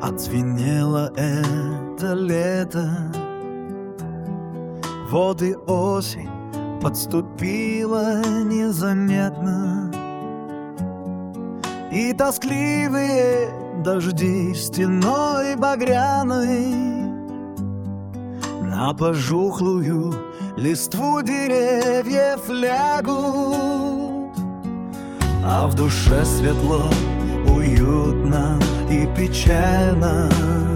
Отзвенело это лето, вот и осень подступила незаметно, и тоскливые дожди стеной багряной на пожухлую листву деревьев лягут, а в душе светло, уютно и печально.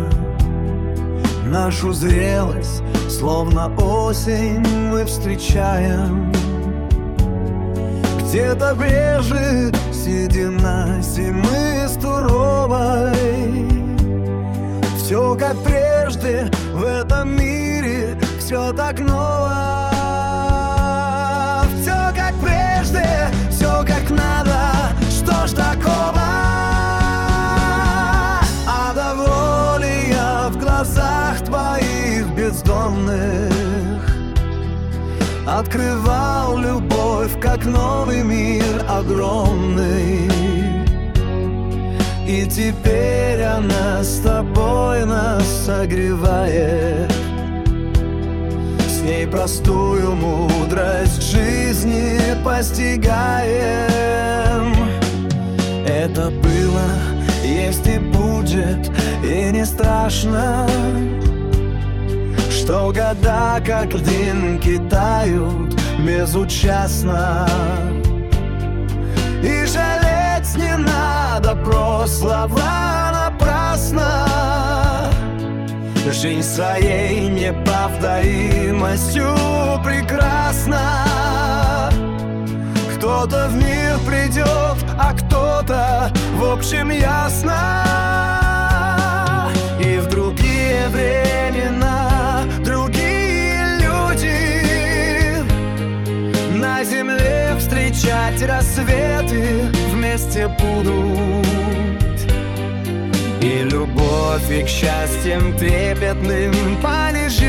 Нашу зрелость, словно осень, мы встречаем. Где-то брежет седина зимы суровой. Все как прежде в этом мире, все так ново. Все как прежде, все как надо, что ж такого? А доволен я в глазах твоих бездонных, открывал любовь, как новый мир огромный. И теперь она с тобой нас согревает, с ней простую мудрость жизни постигаем. Это было, есть и будет, и не страшно, что года как льдинки тают безучастно. И жалеть не надо про слова напрасно. Жизнь своей неповторимостью прекрасна. Кто-то в мир придет, а кто-то в общем ясно. И в другие времена другие люди на земле встречать рассветы вместе будут. И любовь их счастьем трепетным полежит,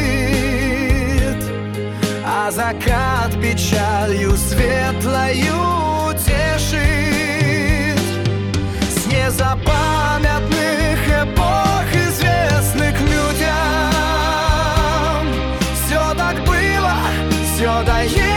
а закат печалью светлою тешит. С незапамятных эпох, известных людям, все так было, все да есть.